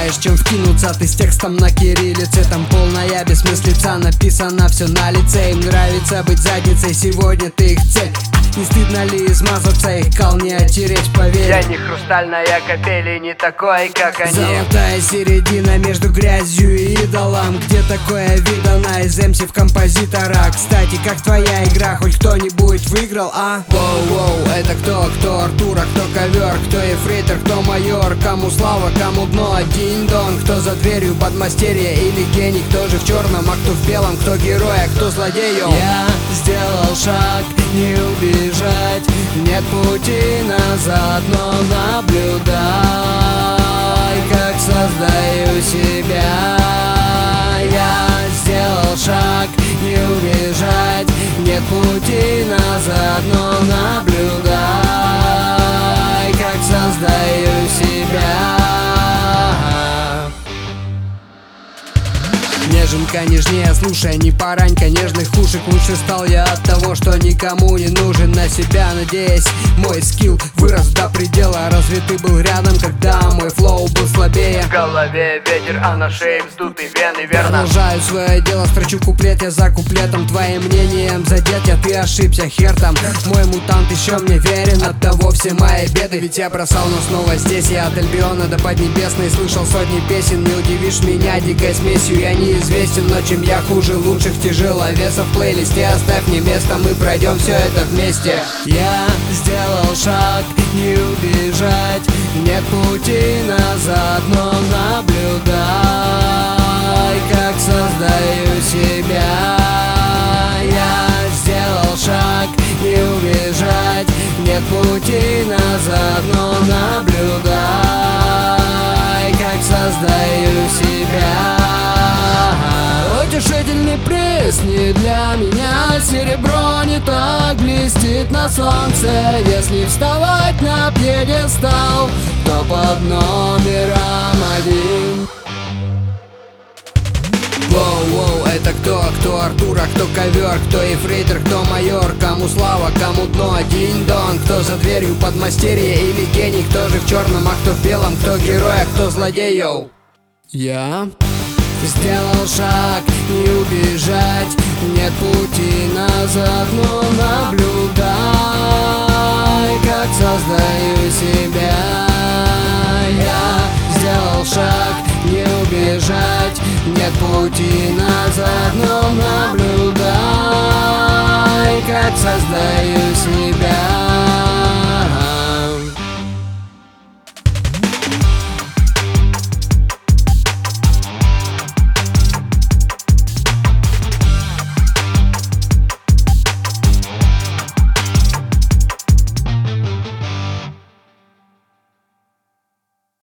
знаешь, чем вкинуться. Ты с текстом на кириллице, там полная бессмыслица. Написано все на лице, им нравится быть задницей. Сегодня ты их цель. Не стыдно ли измазаться, их кал не оттереть, поверь. Я не хрустальная капель и не такой, как они. Золотая середина между грязью и идолом. Где такое видано из MC в композитора? Кстати, как твоя игра, хоть кто-нибудь выиграл, а? Воу-воу, это кто? Кто Артур, а кто ковер? Кто ефрейтор, кто майор? Кому слава, кому дно? Динь-дон, кто за дверью подмастерье или гений? Кто же в черном, а кто в белом? Кто герой, а кто злодей? Я сделал шаг, не убежать, нет пути назад, но наблюдай, как создаю себя. Я сделал шаг, не убежать, нет пути назад, но наблюдай, как создаю себя. Неженка нежнее, слушай, не поранька нежных ушек. Лучше стал я от того, что никому не нужен. На себя надеясь, мой скилл вырос до предела. Разве ты был рядом, когда мой флоу был слабее? В голове ветер, а на шее вздутые вены, верно? Продолжаю свое дело, строчу куплет я за куплетом. Твоим мнением задет я, ты ошибся, хер там. Мой мутант еще мне верен, от того все мои беды. Ведь я бросал, но снова здесь. Я от Альбиона до Поднебесной слышал сотни песен. Не удивишь меня дикой смесью, я неизвестен, но чем я хуже лучших тяжеловесов в плейлисте. Оставь мне место, мы пройдем все это вместе. Я сделал шаг, не убежать, нет пути назад, но наблюдай, как создаю себя. Я сделал шаг, не убежать, нет пути назад, но наблюдай, как создаю себя. Утешительный приз не для меня. Серебро не так блестит на солнце. Если вставать на пьедестал, то под номером 1. Воу-воу, это кто? Кто Артур, а кто ковер? Кто ефрейтор, кто майор? Кому слава, кому дно? Динь-дон, кто за дверью подмастерье или гений? Кто же в черном, а кто в белом? Кто герой, а кто злодей? Йоу. Я сделал шаг, не убежать, нет пути назад, но наблюдай, как создаю себя. Я сделал шаг, не убежать, нет пути назад, но наблюдай, как создаю